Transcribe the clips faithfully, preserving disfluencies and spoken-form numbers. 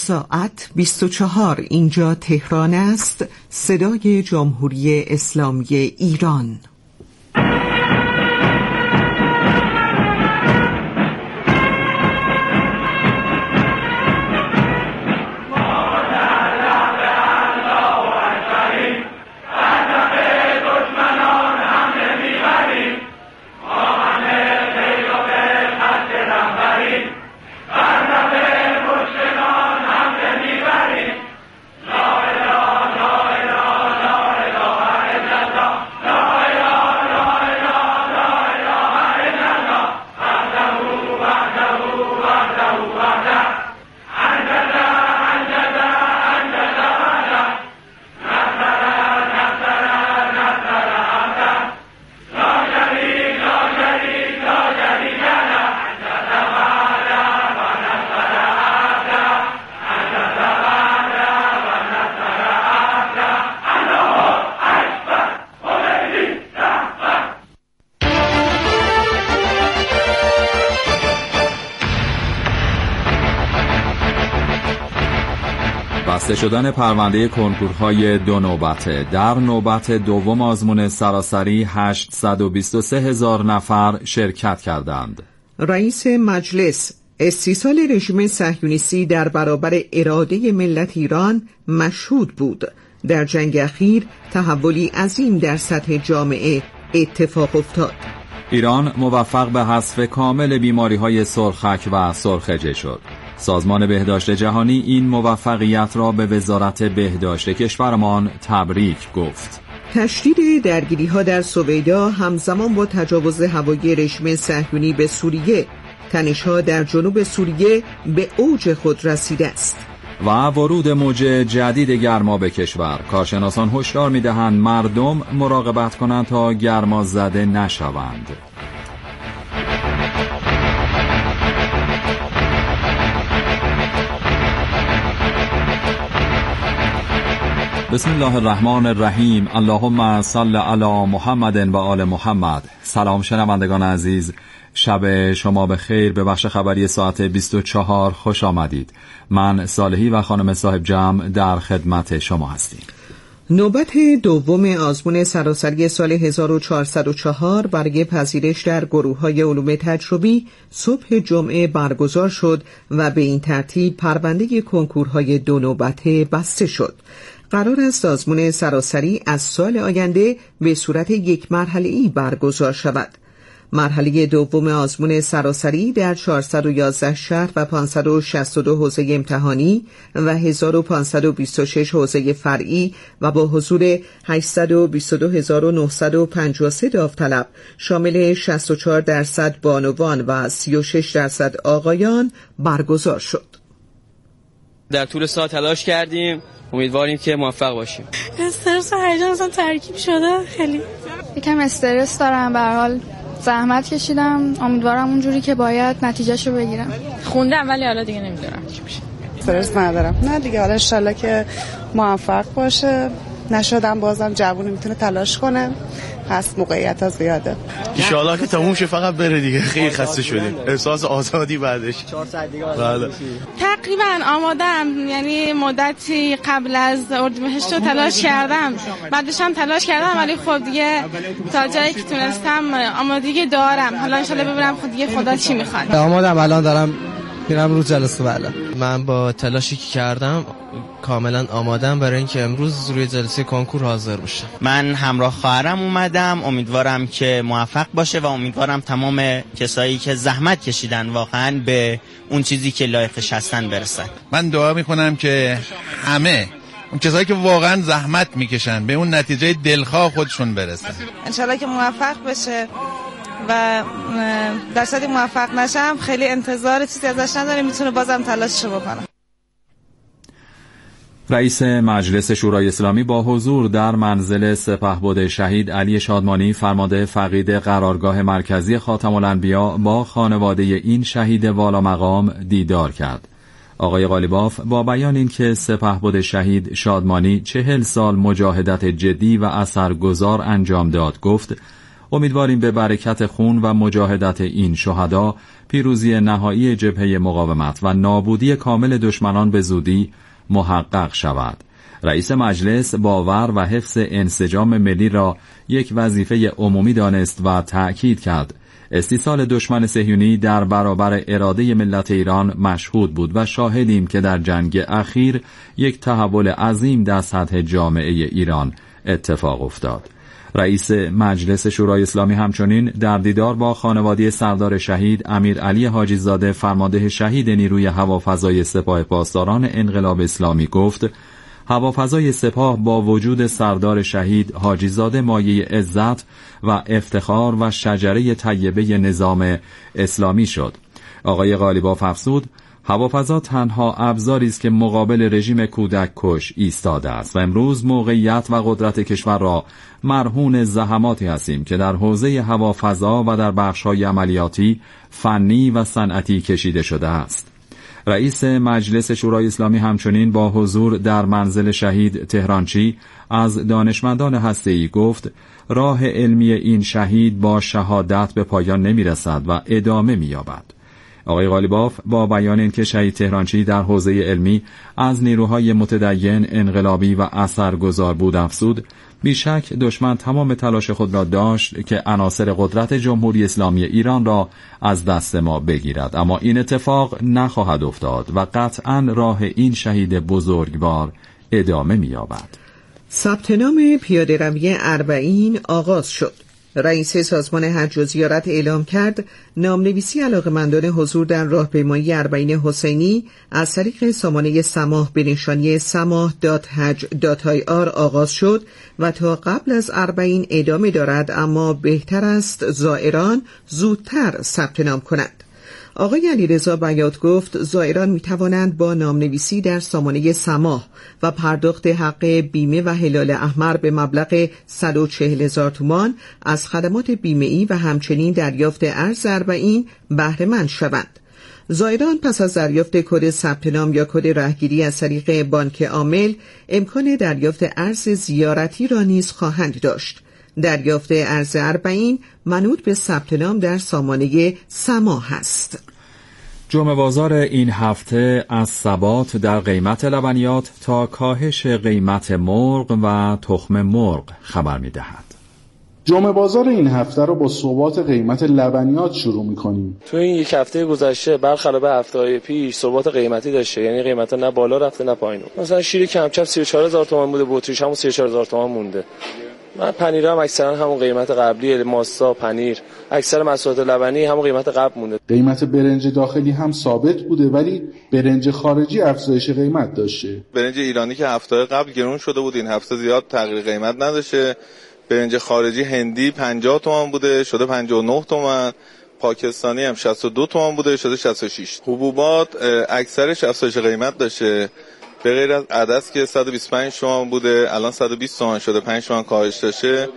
ساعت بیست و چهار اینجا تهران است. صدای جمهوری اسلامی ایران. بسته شدن پرونده کنکورهای دو نوبته. در نوبت دوم آزمون سراسری هشتصد و بیست و سه هزار نفر شرکت کردند. رئیس مجلس: استیصال رژیم صهیونیستی در برابر اراده ملت ایران مشهود بود. در جنگ اخیر تحولی عظیم در سطح جامعه اتفاق افتاد. ایران موفق به حذف کامل بیماری‌های سرخک و سرخجه شد. سازمان بهداشت جهانی این موفقیت را به وزارت بهداشت کشورمان تبریک گفت. تشدید درگیری‌ها در سویدا همزمان با تجاوز هوایی رژیم صهیونی به سوریه، تنش‌ها در جنوب سوریه به اوج خود رسیده است. و ورود موج جدید گرما به کشور. کارشناسان هشدار می‌دهند مردم مراقبت کنند تا گرما زده نشوند. بسم الله الرحمن الرحیم. اللهم صل علی محمد و آل محمد. سلام شنوندگان عزیز، شب شما بخیر. به بخش خبری ساعت بیست و چهار خوش آمدید. من صالحی و خانم صاحب جمع در خدمت شما هستیم. نوبت دوم آزمون سراسری سال هزار و چهارصد و چهار برای پذیرش در گروه‌های علوم تجربی صبح جمعه برگزار شد و به این ترتیب پرونده کنکورهای دو نوبته بسته شد. قرار است آزمون سراسری از سال آینده به صورت یک مرحله‌ای برگزار شود. مرحله دوم آزمون سراسری در چهارصد و یازده شهر و پانصد و شصت و دو حوزه امتحانی و هزار و پانصد و بیست و شش حوزه فرعی و با حضور هشتصد و بیست و دو هزار و نهصد و پنجاه و سه داوطلب شامل شصت و چهار درصد بانوان و سی و شش درصد آقایان برگزار شد. در طول سال تلاش کردیم، امیدواریم که موفق باشیم. استرس و هیجان اصلا ترکیب شده. خیلی یکم استرس دارم، به هر حال زحمت کشیدم، امیدوارم اونجوری که باید نتیجهشو بگیرم. خوندم ولی حالا دیگه نمیدونم چی میشه. استرس ندارم. نه دیگه، حالا ان شاءالله که موفق باشه. نشدم بازم جوونی میتونه تلاش کنه. هست موقعیت ها زیاده. ان شاءالله که تموم شه، فقط بره دیگه. خیلی خسته شدیم. احساس آزادی بعدش. چهار ساعت دیگه بله. تقریبا آمادم، یعنی مدتی قبل از اردیبهشت رو تلاش کردم، بعدش هم تلاش کردم، ولی خب دیگه تا جایی که تونستم آمادگی دارم. حالا ان شاءالله ببینم خود دیگه خدا چی میخواد. آمادم، الان دارم میرم رو جلسه. بله من با تلاشی که کردم کاملا آمادم برای اینکه امروز روی جلسه کنکور حاضر باشم. من همراه خواهرم اومدم، امیدوارم که موفق باشه و امیدوارم تمام کسایی که زحمت کشیدن واقعا به اون چیزی که لایقش هستن برسن. من دعا میکنم که همه اون کسایی که واقعا زحمت میکشن به اون نتیجه دلخواه خودشون برسن. انشالله که موفق بشه و درصدی موفق نشم خیلی انتظار چیزی ازش نداره، میتونه بازم تلاششو بکنه. رئیس مجلس شورای اسلامی با حضور در منزل سپهبد شهید علی شادمانی فرمانده فقید قرارگاه مرکزی خاتم الانبیا با خانواده این شهید والا مقام دیدار کرد. آقای قالیباف با بیان این که سپهبد شهید شادمانی چهل سال مجاهدت جدی و اثرگذار انجام داد گفت امیدواریم به برکت خون و مجاهدت این شهدا پیروزی نهایی جبهه مقاومت و نابودی کامل دشمنان به زودی محقق شود. رئیس مجلس باور و حفظ انسجام ملی را یک وظیفه عمومی دانست و تأکید کرد استیصال دشمن صهیونی در برابر اراده ملت ایران مشهود بود و شاهدیم که در جنگ اخیر یک تحول عظیم در سطح جامعه ایران اتفاق افتاد. رئیس مجلس شورای اسلامی همچنین در دیدار با خانواده سردار شهید امیر علی حاجی زاده فرمانده شهید نیروی هوافضای سپاه پاسداران انقلاب اسلامی گفت هوافضای سپاه با وجود سردار شهید حاجی زاده مایه عزت و افتخار و شجره طیبه نظام اسلامی شد. آقای قالیباف افزود هوافضا تنها ابزاری است که مقابل رژیم کودک کش ایستاده است و امروز موقعیت و قدرت کشور را مرهون زحماتی هستیم که در حوزه هوافضا و در بخش‌های عملیاتی، فنی و صنعتی کشیده شده است. رئیس مجلس شورای اسلامی همچنین با حضور در منزل شهید تهرانچی از دانشمندان هسته‌ای گفت راه علمی این شهید با شهادت به پایان نمی‌رسد و ادامه می‌یابد. آقای قالیباف با بیان اینکه شهید تهرانچی در حوزه علمی از نیروهای متدین، انقلابی و اثرگذار بود افزود بیشک دشمن تمام تلاش خود را داشت که عناصر قدرت جمهوری اسلامی ایران را از دست ما بگیرد، اما این اتفاق نخواهد افتاد و قطعاً راه این شهید بزرگوار ادامه می‌یابد. ثبت نام پیاده روی اربعین آغاز شد. رئیس سازمان حج و زیارت اعلام کرد نامنویسی علاقه‌مندان حضور در راهپیمایی اربعین حسینی از طریق سامانه سماح به نشانی سماح دات حج دات آی آر آغاز شد و تا قبل از اربعین ادامه دارد، اما بهتر است زائران زودتر ثبت نام کنند. آقای علیرضا بیات گفت زائران می توانند با نامنویسی در سامانه سماح و پرداخت حق بیمه و هلال احمر به مبلغ صد و چهل هزار تومان از خدمات بیمه‌ای و همچنین دریافت ارز اربعین بهره مند شوند. زائران پس از دریافت کد ثبت نام یا کد راهگیری از طریق بانک عامل امکان دریافت ارز زیارتی را نیز خواهند داشت. دریافت ارز اربعین منوط به ثبت نام در سامانه سماح است. جمعه بازار این هفته از ثبات در قیمت لبنیات تا کاهش قیمت مرغ و تخم مرغ خبر می‌دهد. جمعه بازار این هفته رو با ثبات قیمت لبنیات شروع می‌کنیم. تو این یک هفته گذشته برخلاف هفته‌های پیش ثبات قیمتی داشته، یعنی قیمتا نه بالا رفته نه پایین. مثلا شیر کمچپ سی و چهار هزار تومان بوده، بطریش هم سی و چهار هزار تومان مونده. من پنیر هم اکثرا همون قیمت قبلی، ماستا، پنیر، اکثر محصولات لبنی همون قیمت قبل مونده. قیمت برنج داخلی هم ثابت بوده ولی برنج خارجی افزایش قیمت داشته. برنج ایرانی که هفته قبل گرون شده بود این هفته زیاد تغییر قیمت نداشته. برنج خارجی هندی پنجاه تومان بوده شده پنجاه و نه تومان، پاکستانی هم شصت و دو تومان بوده شده شصت و شش. حبوبات اکثرش افزایش قیمت داشته به غیر از عدس که صد و بیست و پنج تومان بوده الان صد و بیست تومان شده، پنج تومان کاهش داشته.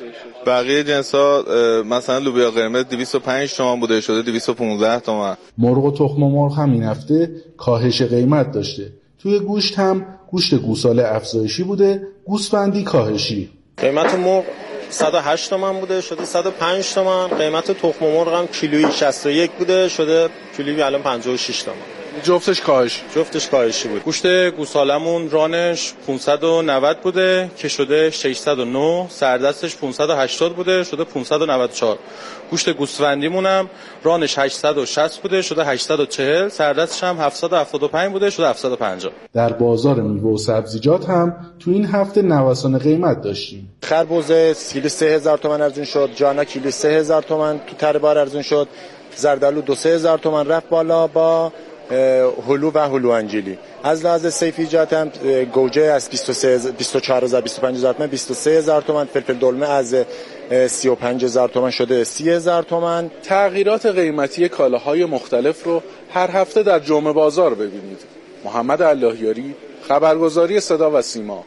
بقیه جنسا مثلا لوبیا قرمز دویست و پنج تومان بوده شده دویست و پانزده تومان. مرغ و تخم مرغ هم این هفته کاهش قیمت داشته. توی گوشت هم گوشت گوساله افزایشی بوده، گوسفندی کاهشی. قیمت مرغ صد و هشت تومان بوده شده صد و پنج تومان. قیمت تخم مرغ هم کیلویی شصت و یک بوده شده کیلویی الان پنجاه و شش تومان. جفتش کاهش جفتش کاهشی بود. گوشت گوسالمون رانش پانصد و نود بوده که شده ششصد و نه، سردستش پانصد و هشتاد بوده شده پانصد و نود و چهار. گوشت گوسفندیمون هم رانش هشتصد و شصت بوده شده هشتصد و چهل، سردستش هم هفتصد و هفتاد و پنج بوده شده هفتصد و پنجاه. در بازار میوه و سبزیجات هم تو این هفته نوسان قیمت داشتیم. خربزه کیلو سه هزار تومان ارزون شد، جانا کیلو سه هزار تومان تو تر بار ارزون شد، زردالو دو سه هزار تومان رفت بالا با هلو و هلو انجیلی. از لحاظ سیفیجات هم گوجه از بیست و چهار هزار بیست و پنج هزار تومان بیست و سه هزار تومان، فلفل دلمه از سی و پنج هزار تومان شده سی هزار تومان. تغییرات قیمتی کالاهای مختلف رو هر هفته در جمعه بازار ببینید. محمد اللهیاری، خبرگزاری صدا و سیما.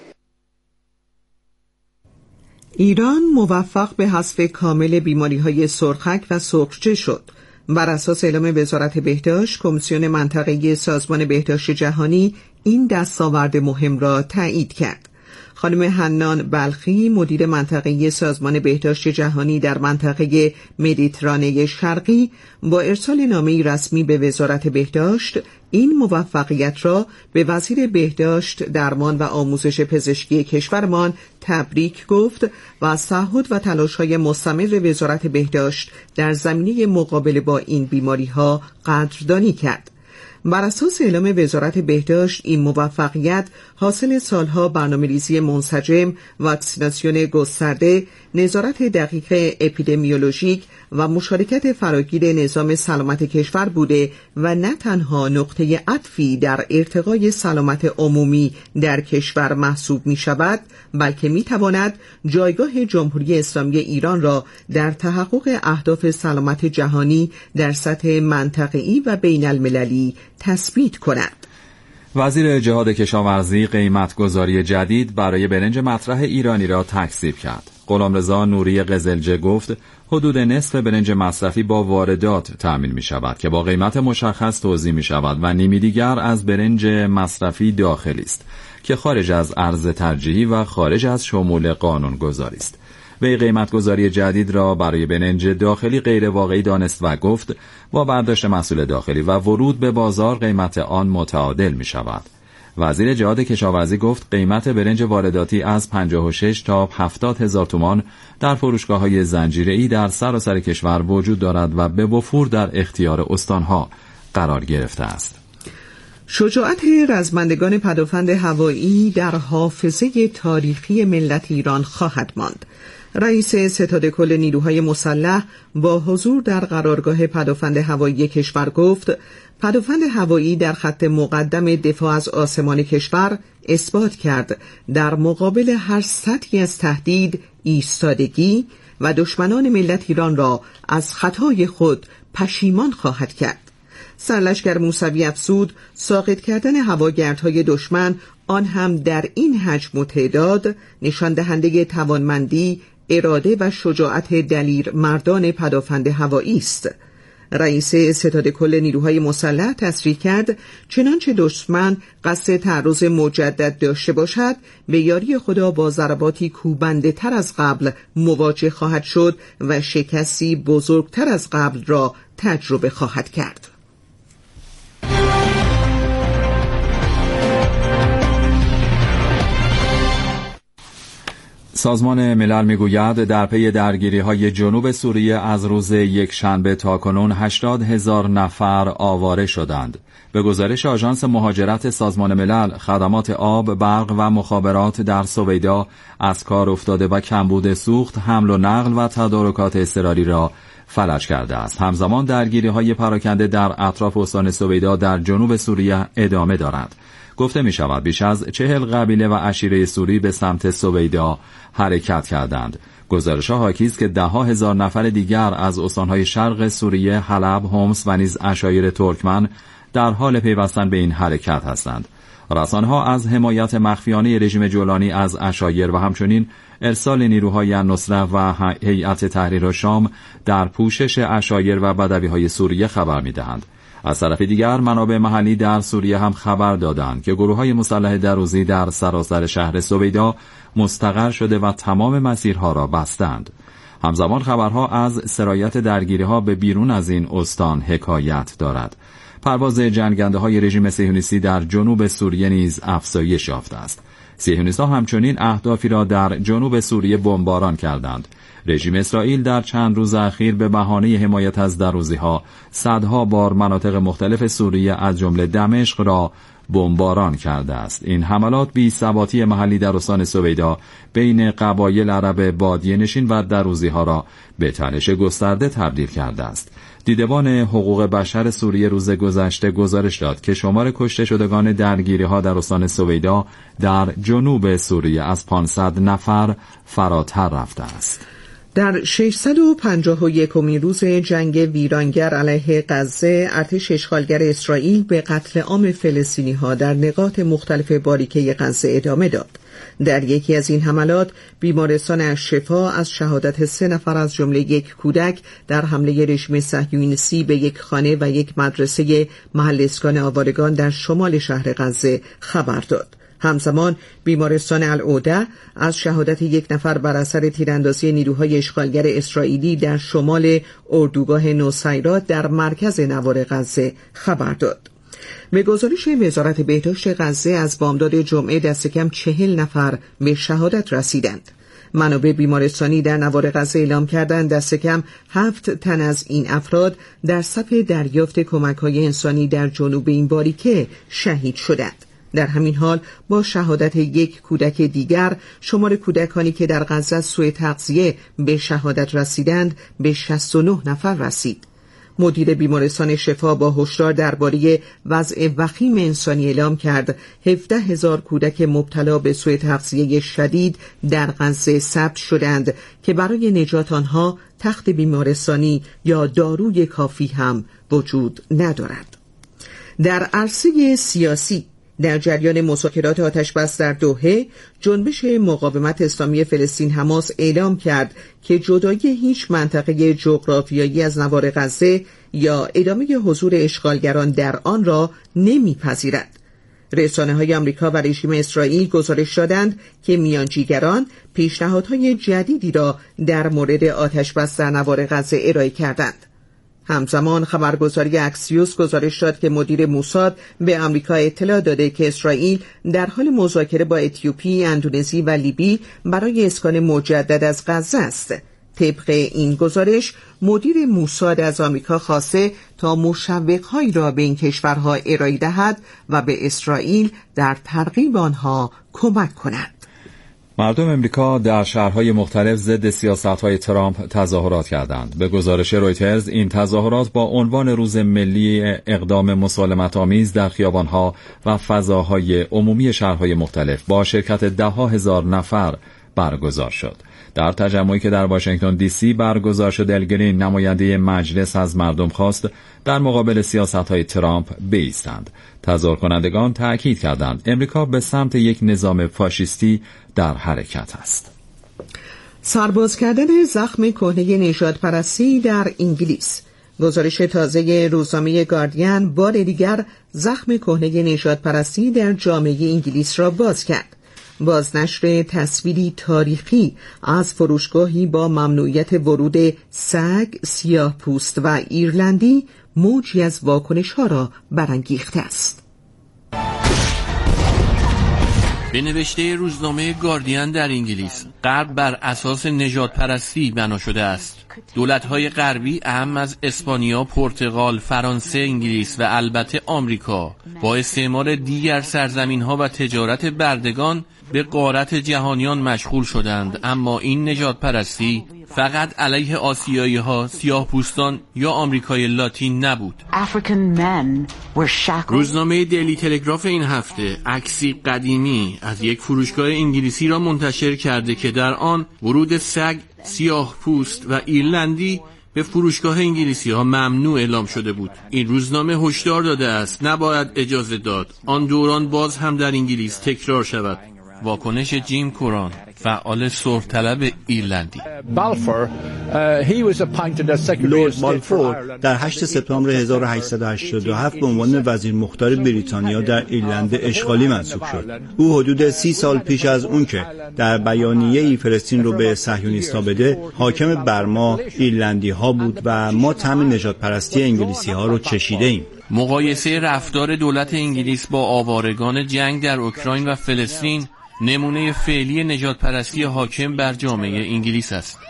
ایران موفق به حذف کامل بیماری‌های سرخک و سرخچه شد. بر اساس اعلام وزارت بهداشت، کمیسیون منطقه‌ای سازمان بهداشت جهانی این دستاورد مهم را تایید کرد. خانم حنان بلخی مدیر منطقه‌ای سازمان بهداشت جهانی در منطقه مدیترانه شرقی با ارسال نامه‌ای رسمی به وزارت بهداشت این موفقیت را به وزیر بهداشت، درمان و آموزش پزشکی کشورمان تبریک گفت و از تعهد و تلاش‌های مستمر وزارت بهداشت در زمینه مقابله با این بیماری‌ها قدردانی کرد. بر اساس اعلام وزارت بهداشت این موفقیت حاصل سالها برنامه‌ریزی منسجم، واکسیناسیون گسترده، نظارت دقیق اپیدمیولوژیک و مشارکت فراگیر نظام سلامت کشور بوده و نه تنها نقطه عطفی در ارتقای سلامت عمومی در کشور محسوب می شود، بلکه می تواند جایگاه جمهوری اسلامی ایران را در تحقق اهداف سلامت جهانی در سطح منطقه‌ای و بین المللی تثبیت کند. وزیر جهاد کشاورزی قیمتگذاری جدید برای برنج مطرح ایرانی را تکذیب کرد. غلامرضا نوری قزلجه گفت حدود نصف برنج مصرفی با واردات تأمین می شود که با قیمت مشخص توزیع می شود و نیمی دیگر از برنج مصرفی داخلی است که خارج از عرض ترجیحی و خارج از شمول قانون گذاری است. وی قیمتگذاری جدید را برای برنج داخلی غیر واقعی دانست و گفت با برداشت محصول داخلی و ورود به بازار قیمت آن متعادل می شود. وزیر جهاد کشاورزی گفت قیمت برنج وارداتی از پنجاه و شش تا هفتاد هزار تومان در فروشگاه‌های زنجیره‌ای در سراسر کشور وجود دارد و به وفور در اختیار استانها قرار گرفته است. شجاعت رزمندگان پدافند هوایی در حافظه تاریخی ملت ایران خواهد ماند. رئیس ستاد کل نیروهای مسلح با حضور در قرارگاه پدافند هوایی کشور گفت پدافند هوایی در خط مقدم دفاع از آسمان کشور اثبات کرد در مقابل هر سطحی از تهدید ایستادگی و دشمنان ملت ایران را از خطای خود پشیمان خواهد کرد. سرلشکر موسوی افزود ساقط کردن هواگردهای دشمن آن هم در این حجم و تعداد نشان دهنده توانمندی، اراده و شجاعت دلیر مردان پدافند هوایی است. رئیس ستاد کل نیروهای مسلح تصریح کرد چنانچه دشمن قصد تعرض مجدد داشته باشد به یاری خدا با ضرباتی کوبنده تر از قبل مواجه خواهد شد و شکستی بزرگتر از قبل را تجربه خواهد کرد. سازمان ملل میگوید در پی درگیری‌های جنوب سوریه از روز یک شنبه تا کنون هشتاد هزار نفر آواره شدند. به گزارش آژانس مهاجرت سازمان ملل، خدمات آب، برق و مخابرات در سویدا از کار افتاده و کمبود سوخت، حمل و نقل و تدارکات اضطراری را فلج کرده است. همزمان درگیری‌های پراکنده در اطراف استان سویدا در جنوب سوریه ادامه دارد. گفته می شود بیش از چهل قبیله و عشیره سوری به سمت سویدا حرکت کردند. گزارش‌ها حاکی است که ده‌ها هزار نفر دیگر از استان‌های شرق سوریه، حلب، حمص و نیز عشایر ترکمن در حال پیوستن به این حرکت هستند. رسانه‌ها از حمایت مخفیانه رژیم جولانی از عشایر و همچنین ارسال نیروهای النصره و هیئت تحریر شام در پوشش عشایر و بدوی‌های سوریه خبر می‌دهند. از طرف دیگر منابع محلی در سوریه هم خبر دادند که گروه‌های مسلح دروزی در سراسر شهر سویدا مستقر شده و تمام مسیرها را بستند. همزمان خبرها از سرایت درگیری‌ها به بیرون از این استان حکایت دارد. پرواز جنگنده‌های رژیم صهیونیستی در جنوب سوریه نیز افزایش یافته است. صهیونیست‌ها همچنین اهدافی را در جنوب سوریه بمباران کردند. رژیم اسرائیل در چند روز اخیر به بهانه حمایت از دروزی‌ها صدها بار مناطق مختلف سوریه از جمله دمشق را بمباران کرده است. این حملات بی‌ثباتی محلی در استان سویدا بین قبایل عرب بادیه نشین و دروزی‌ها را به تنش گسترده تبدیل کرده است. دیدبان حقوق بشر سوریه روز گذشته گزارش داد که شمار کشته شدگان درگیری‌ها در استان سویدا در جنوب سوریه از پانصد نفر فراتر رفته است. در ششصد و پنجاه و یکمین روز جنگ ویرانگر علیه غزه، ارتش اشغالگر اسرائیل به قتل عام فلسطینی‌ها در نقاط مختلف باریکه غزه ادامه داد. در یکی از این حملات، بیمارستان الشفا از شهادت سه نفر از جمله یک کودک در حمله رژیم صهیونیستی به یک خانه و یک مدرسه محل اسکان آوارگان در شمال شهر غزه خبر داد. همزمان بیمارستان العوده از شهادت یک نفر بر اثر تیراندازی نیروهای اشغالگر اسرائیلی در شمال اردوگاه نوسیرات در مرکز نوار غزه خبر داد. به گزارش وزارت بهداشت غزه از بامداد جمعه دست کم چهل نفر به شهادت رسیدند. منابع بیمارستانی در نوار غزه اعلام کردند دست کم هفت تن از این افراد در صف دریافت کمک‌های انسانی در جنوب این باریکه شهید شدند. در همین حال با شهادت یک کودک دیگر شمار کودکانی که در غزه از سوء تغذیه به شهادت رسیدند به شصت و نه نفر رسید. مدیر بیمارستان شفا با هشدار درباره وضع وخیم انسانی اعلام کرد هفده هزار کودک مبتلا به سوء تغذیه شدید در غزه ثبت شدند که برای نجات آنها تخت بیمارستانی یا داروی کافی هم وجود ندارد. در عرصه سیاسی در جریان مذاکرات آتشبس در دوحه، جنبش مقاومت اسلامی فلسطین حماس اعلام کرد که جدایی هیچ منطقه جغرافیایی از نوار غزه یا ادامه حضور اشغالگران در آن را نمیپذیرد. رسانه‌های آمریکا و رژیم اسرائیل گزارش دادند که میانجیگران پیشنهادهای جدیدی را در مورد آتشبس در نوار غزه ارائه کردند. همزمان خبرگزاری اکسیوس گزارش داد که مدیر موساد به آمریکا اطلاع داده که اسرائیل در حال مذاکره با اتیوپی، اندونزی و لیبی برای اسکان مجدد از غزه است. طبق این گزارش مدیر موساد از آمریکا خواسته تا مشوق‌هایی را به این کشورها ارائه دهد و به اسرائیل در ترغیب آنها کمک کند. مردم امریکا در شهرهای مختلف ضد سیاست‌های ترامپ تظاهرات کردند. به گزارش رویترز این تظاهرات با عنوان روز ملی اقدام مسالمت‌آمیز در خیابان‌ها و فضاهای عمومی شهرهای مختلف با شرکت ده‌ها هزار نفر برگزار شد. در تجمعی که در واشنگتن دی سی برگزار شد، ال گرین نماینده مجلس از مردم خواست در مقابل سیاست‌های ترامپ بایستند. تظاهر کنندگان تأکید کردند امریکا به سمت یک نظام فاشیستی در حرکت است. سرباز کردن زخم کهنه نژادپرستی در انگلیس. گزارش تازه روزنامه گاردین بار دیگر زخم کهنه نژادپرستی در جامعه انگلیس را باز کرد. بازنشر تصویری تاریخی از فروشگاهی با ممنوعیت ورود سگ، سیاه پوست و ایرلندی موجی از واکنش ها را برانگیخته است. به نوشته روزنامه گاردین در انگلیس، غرب بر اساس نژادپرستی بنا شده است. دولت‌های غربی اهم از اسپانیا، پرتغال، فرانسه، انگلیس و البته آمریکا با استعمار دیگر سرزمین‌ها و تجارت بردگان به غارت جهانیان مشغول شدند، اما این نژادپرستی فقط علیه آسیایی‌ها، سیاه‌پوستان یا آمریکای لاتین نبود. روزنامه دیلی تلگراف این هفته عکسی قدیمی از یک فروشگاه انگلیسی را منتشر کرده که در آن ورود سگ، سیاه‌پوست و ایرلندی به فروشگاه انگلیسی ها ممنوع اعلام شده بود. این روزنامه هشدار داده است نباید اجازه داد آن دوران باز هم در انگلیس تکرار شود. واکنش جیم کوران، فعال صلح طلب ایرلندی. لورد بالفور در هشتم سپتامبر هزار و هشتصد و هشتاد و هفت به عنوان وزیر مختار بریتانیا در ایرلند اشغالی منصوب شد. او حدود سی سال پیش از اون که در بیانیه‌ای فلسطین رو به صهیونیست‌ها بده، حاکم بر ما ایرلندی ها بود و ما طعم نژادپرستی انگلیسی ها رو چشیده ایم. مقایسه رفتار دولت انگلیس با آوارگان جنگ در اوکراین و فلسطین نمونه فعلی نژادپرستی حاکم بر جامعه انگلیس است.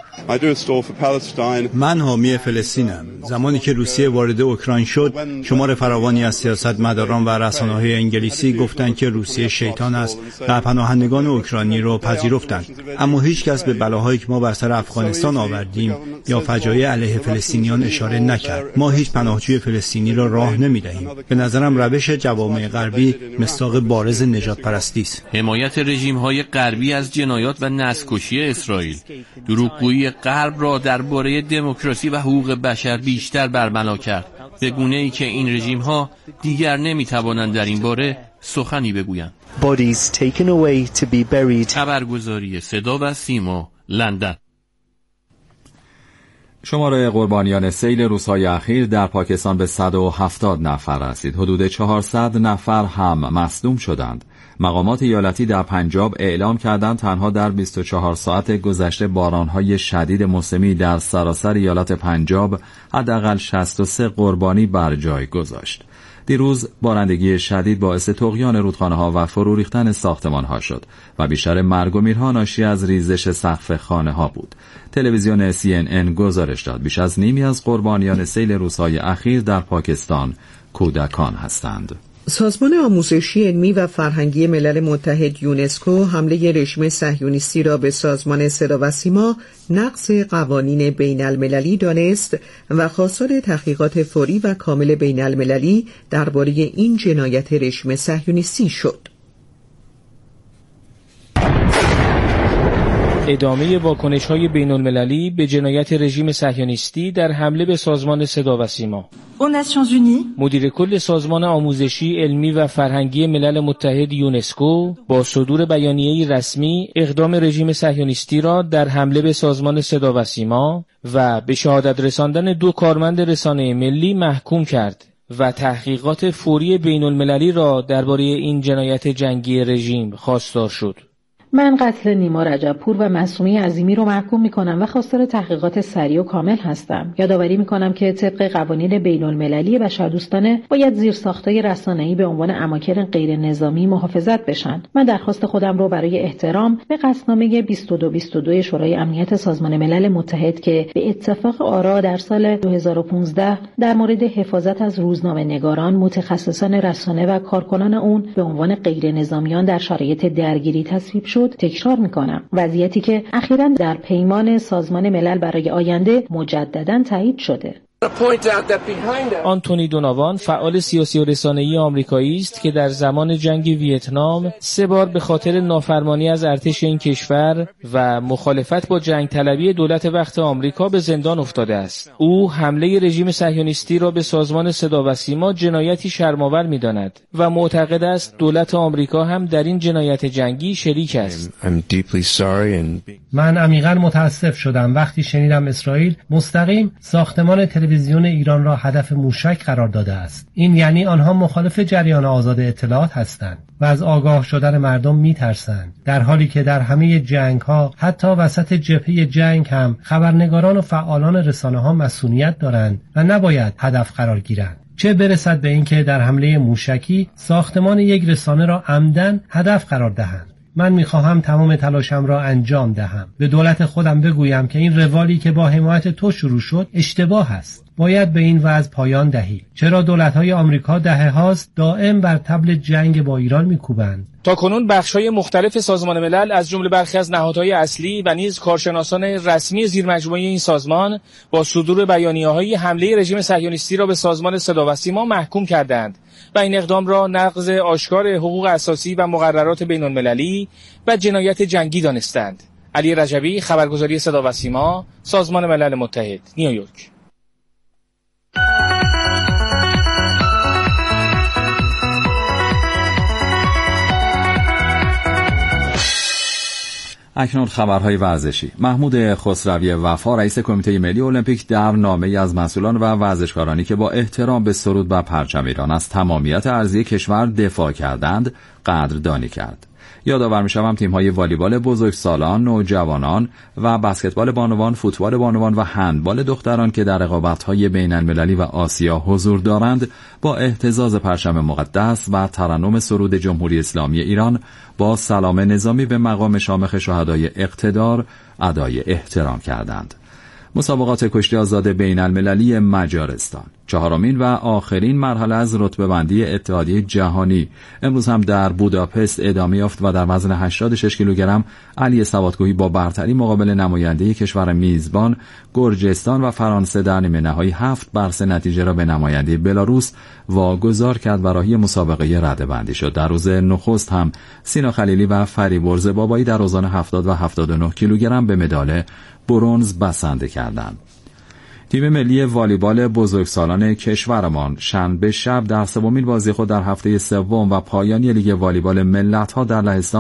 من حامی فلسطینم. زمانی که روسیه وارد اوکراین شد، شمار فراوانی از سیاستمداران و رسانه‌های انگلیسی گفتند که روسیه شیطان است و پناهندگان اوکراینی را پذیرفتند. اما هیچ کس به بلاهایی که ما بر سر افغانستان آوردیم یا فجایع علیه فلسطینیان اشاره نکرد. ما هیچ پناهجوی فلسطینی را راه نمی‌دهیم. به نظرم روش جوامع غربی مصداق بارز نژادپرستی است. حمایت رژیم‌های غربی از جنایات و نسل‌کشی اسرائیل، دروغگویی غرب را درباره دموکراسی و حقوق بشر بیشتر برملا کرد، به گونه‌ای که این رژیم‌ها دیگر نمی‌توانند در این باره سخنی بگویند. خبرگزاری صدا و سیما، لندن. شماره قربانیان سیل روزهای اخیر در پاکستان به صد و هفتاد نفر رسید. حدود چهارصد نفر هم مصدوم شدند. مقامات ایالتی در پنجاب اعلام کردند تنها در بیست و چهار ساعت گذشته بارانهای شدید موسمی در سراسر ایالت پنجاب حداقل شصت و سه قربانی بر جای گذاشت. دیروز بارندگی شدید باعث طغیان رودخانه‌ها و فرو ریختن ساختمان‌ها شد و بیشتر مرگ و میرها ناشی از ریزش سقف خانه‌ها بود. تلویزیون سی ان ان گزارش داد بیش از نیمی از قربانیان سیل روزهای اخیر در پاکستان کودکان هستند. سازمان آموزشی علمی و فرهنگی ملل متحد یونسکو حمله رژیم صهیونیستی را به سازمان صدا و سیما نقض قوانین بین المللی دانست و خواستار تحقیقات فوری و کامل بین المللی درباره این جنایت رژیم صهیونیستی شد. ادامه واکنش‌های بین‌المللی به جنایت رژیم صهیونیستی در حمله به سازمان صدا و سیما. مدیر کل سازمان آموزشی علمی و فرهنگی ملل متحد یونسکو با صدور بیانیه‌ای رسمی اقدام رژیم صهیونیستی را در حمله به سازمان صدا و سیما و به شهادت رساندن دو کارمند رسانه ملی محکوم کرد و تحقیقات فوری بین‌المللی را درباره این جنایت جنگی رژیم خواستار شد. من قتل نیما رجبپور و معصومه عظیمی رو محکوم می‌کنم و خواستار تحقیقات سریع و کامل هستم. یادآوری می‌کنم که طبق قوانین بین‌المللی بشردوستانه باید زیرساخت‌های رسانه‌ای به عنوان اماکن غیر نظامی محافظت بشن. من درخواست خودم رو برای احترام به قصدنامه بیست و دو بیست و دو شورای امنیت سازمان ملل متحد که به اتفاق آرا در سال دو هزار و پانزده در مورد حفاظت از روزنامه‌نگاران، متخصصان رسانه و کارکنان اون به عنوان غیر نظامیان در شرایط درگیری تصویب شد تکرار میکنم. وضعیتی که اخیراً در پیمان سازمان ملل برای آینده مجدداً تایید شده. آنتونی دوناوان فعال سیاسی و رسانه‌ای آمریکایی است که در زمان جنگ ویتنام سه بار به خاطر نافرمانی از ارتش این کشور و مخالفت با جنگ طلبی دولت وقت آمریکا به زندان افتاده است. او حمله رژیم صهیونیستی را به سازمان صدا و سیما جنایتی شرم‌آور می‌داند و معتقد است دولت آمریکا هم در این جنایت جنگی شریک است. من عمیقاً متاسف شدم وقتی شنیدم اسرائیل مستقیم ساختمان تلویزیون ایران را هدف موشک قرار داده است. این یعنی آنها مخالف جریان آزاد اطلاعات هستند و از آگاه شدن مردم میترسند، در حالی که در همه جنگ ها حتی وسط جبهه جنگ هم خبرنگاران و فعالان رسانه ها مسئولیت دارند و نباید هدف قرار گیرند. چه برسد به اینکه در حمله موشکی ساختمان یک رسانه را عمدن هدف قرار دهند. من میخواهم تمام تلاشم را انجام دهم. به دولت خودم بگویم که این روالی که با حمایت تو شروع شد اشتباه است. باید به این وضع پایان دهی. چرا دولت‌های آمریکا دهه هاست دائم بر طبل جنگ با ایران میکوبند؟ تاکنون بخش‌های مختلف سازمان ملل از جمله برخی از نهادهای اصلی و نیز کارشناسان رسمی زیرمجموعه این سازمان با صدور بیانیه‌های حمله رژیم صهیونیستی را به سازمان صدا و سیما محکوم کردند و این اقدام را نقض آشکار حقوق اساسی و مقررات بین‌المللی و جنایت جنگی دانستند. علی رجبی، خبرگزاری صدا و سیما، سازمان ملل متحد، نیویورک. اکنون خبرهای ورزشی. محمود خسروی وفا رئیس کمیته ملی المپیک در نامه‌ای از مسئولان و ورزشکارانی که با احترام به سرود بر پرچم ایران از تمامیت ارضی کشور دفاع کردند قدردانی کرد. یادآور می‌شوم تیم‌های والیبال بزرگسالان، نوجوانان و بسکتبال بانوان، فوتبال بانوان و هندبال دختران که در رقابت‌های بین‌المللی و آسیا حضور دارند با اهتزاز پرچم مقدس و ترنم سرود جمهوری اسلامی ایران با سلام نظامی به مقام شامخ شهدای اقتدار ادای احترام کردند. مسابقات کشتی آزاد بین المللی مجارستان، چهارمین و آخرین مرحله از رتبه بندی اتحادیه جهانی، امروز هم در بوداپست ادامه یافت و در وزن هشتاد و شش کیلوگرم علی سوادکوهی با برتری مقابل نماینده کشور میزبان گرجستان و فرانسه در نیمه نهایی هفت بر سه نتیجه را به نماینده بلاروس واگذار کرد و راهی مسابقه رده‌بندی شد. در روز نخست هم سینا خلیلی و فریبرز بابایی در اوزان هفتاد و هفتاد و نه کیلوگرم به مدال برنز بسنده کردند. تیم ملی والیبال بزرگسالان کشورمان شنبه شب در سومین بازی خود در هفته سوم و پایانی لیگ والیبال ملت‌ها در لهستان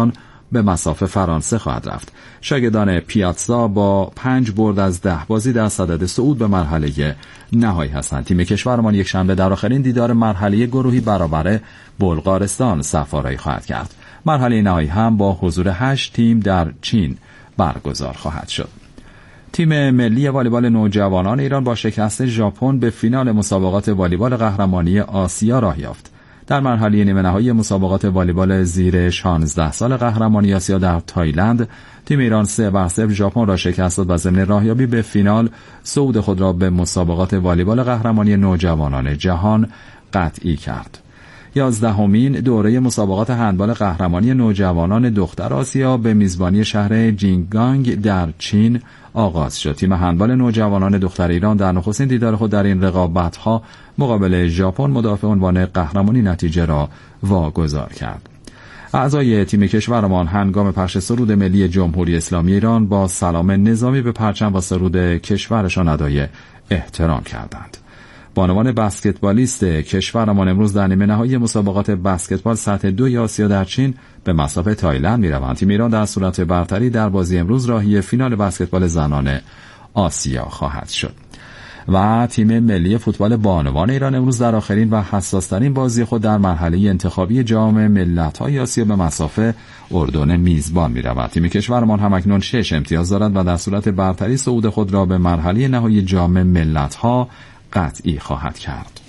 به مسافه فرانسه خواهد رفت. شاگردان پیاتزا با پنج برد از ده بازی در صدد صعود به مرحله نهایی هستند. تیم کشورمان یک شنبه در آخرین دیدار مرحله گروهی برابر بلغارستان صف‌آرایی خواهد کرد. مرحله نهایی هم با حضور هشت تیم در چین برگزار خواهد شد. تیم ملی والیبال نوجوانان ایران با شکست ژاپن به فینال مسابقات والیبال قهرمانی آسیا راه یافت. در مرحله نیمه نهایی مسابقات والیبال زیر شانزده سال قهرمانی آسیا در تایلند، تیم ایران سه بر صفر ژاپن را شکست داد و ضمن راهیابی به فینال صعود خود را به مسابقات والیبال قهرمانی نوجوانان جهان قطعی کرد. یازدهمین دوره مسابقات هندبال قهرمانی نوجوانان دختر آسیا به میزبانی شهر جینگانگ در چین آغاز شد. تیم هندبال نوجوانان دختر ایران در نخستین دیدار خود در این رقابت‌ها مقابل ژاپن مدافع عنوان قهرمانی نتیجه را واگذار کرد. اعضای تیم کشورمان هنگام پخش سرود ملی جمهوری اسلامی ایران با سلام نظامی به پرچم و سرود کشورشان ادای احترام کردند. بانوان بسکتبالیست کشورمان امروز در نیمه نهایی مسابقات بسکتبال سطح دو آسیا در چین به مسافه تایلند می‌روند. تیم ایران در صورت برتری در بازی امروز راهی فینال بسکتبال زنان آسیا خواهد شد. و تیم ملی فوتبال بانوان ایران امروز در آخرین و حساس‌ترین بازی خود در مرحله انتخابی جام ملت‌های آسیا به مسافه اردن میزبان می‌رود. تیم کشورمان همکنون شش امتیاز دارد و در صورت برتری صعود خود را به مرحله نهایی جام ملت‌ها قطعی خواهد کرد.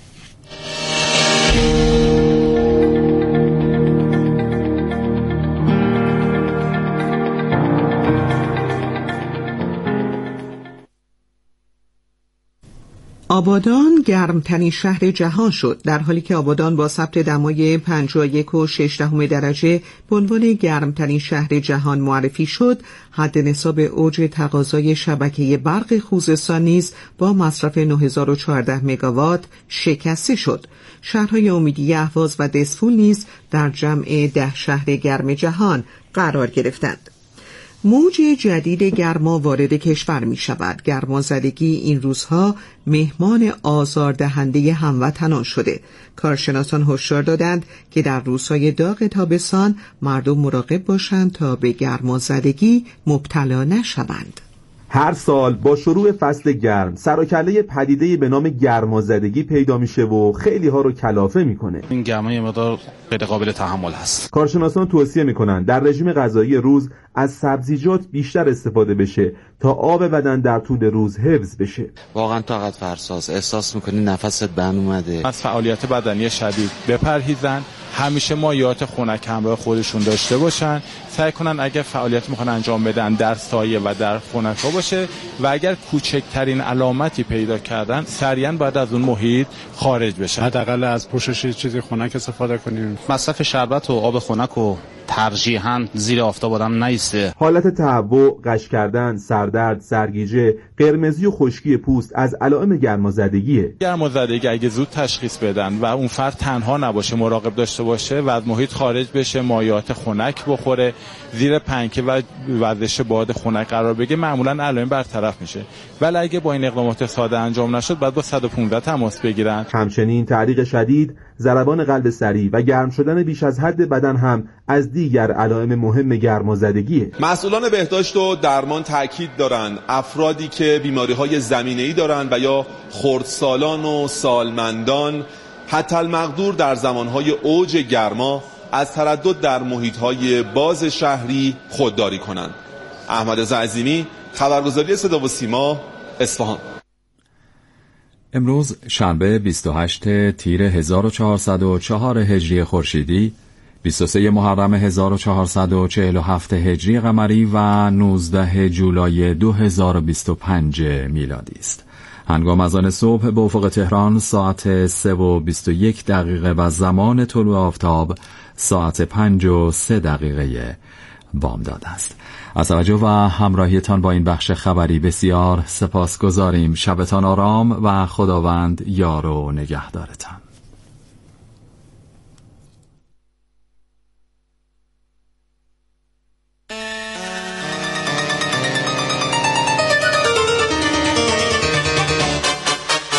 آبادان گرمترین شهر جهان شد، در حالی که آبادان با ثبت دمای پنجاه و یک و شش دهم درجه به عنوان گرمترین شهر جهان معرفی شد. حد نصاب اوج تقاضای شبکه برق خوزستان نیز با مصرف نه هزار و چهارده مگاوات شکسته شد. شهرهای امیدیه، اهواز و دسفول نیز در جمع ده شهر گرم جهان قرار گرفتند. موج جدید گرما وارد کشور می شود. گرمازدگی این روزها مهمان آزاردهنده هموطنان شده. کارشناسان هشدار دادند که در روزهای داغ تابستان مردم مراقب باشند تا به گرمازدگی مبتلا نشوند. هر سال با شروع فصل گرم سر و کله پدیده‌ای به نام گرمازدگی پیدا میشه و خیلی ها رو کلافه میکنه. این گرما یه مقدار غیر قابل تحمل هست. کارشناسان توصیه میکنن در رژیم غذایی روز از سبزیجات بیشتر استفاده بشه تا آب بدن در طول روز حفظ بشه. واقعا طاقت فرساست، احساس میکنی نفست بند اومده. از فعالیت بدنی شدید بپرهیزن، همیشه مایعات خنک همراه خودشون داشته باشن، سعی کنن اگر فعالیت میخوان انجام بدن در سایه و در خنک‌ها باشه و اگر کوچکترین علامتی پیدا کردن سریعا باید از اون محیط خارج بشن. حداقل از پوشش چیزی خنک استفاده کنیم. مصرف شربت و آب خنک و ترجیحاً زیر آفتاب آدم نیسته. حالت تهوع، غش کردن، سردرد، سرگیجه، قرمزی و خشکی پوست از علائم گرمازدگیه. گرمازدگی اگه زود تشخیص بدن و اون فرد تنها نباشه، مراقب داشته باشه و از محیط خارج بشه، مایعات خنک بخوره، زیر پنکه و وزش باد خنک قرار بگیره، معمولاً علائم برطرف میشه. ولی اگه با این اقدامات ساده انجام نشد، بعد با صد و پانزده تماس بگیرن. همچنین تعریق شدید، ضربان قلب سریع و گرم شدن بیش از حد بدن هم از دیگر علائم مهم گرمازدگیه. مسئولان بهداشت و درمان تاکید دارند افرادی که بیماری‌های زمینه‌ای دارند و یا خردسالان و سالمندان حتی المقدور در زمانهای اوج گرما از تردد در محیط‌های باز شهری خودداری کنند. احمد زعزیمی، خبرگزاری صدا و سیما، اصفهان. امروز شنبه بیست و هشتم تیر هزار و چهارصد و چهار هجری خورشیدی، بیست و سوم محرم هزار و چهارصد و چهل و هفت هجری قمری و نوزدهم جولای دو هزار و بیست و پنج میلادی است. هنگام اذان صبح به افق تهران ساعت سه و بیست و یک دقیقه و زمان طلوع آفتاب ساعت پنج و سه دقیقه بامداد است. از توجه و همراهیتان با این بخش خبری بسیار سپاسگزاریم. شبتان آرام و خداوند یار و نگهدارتان.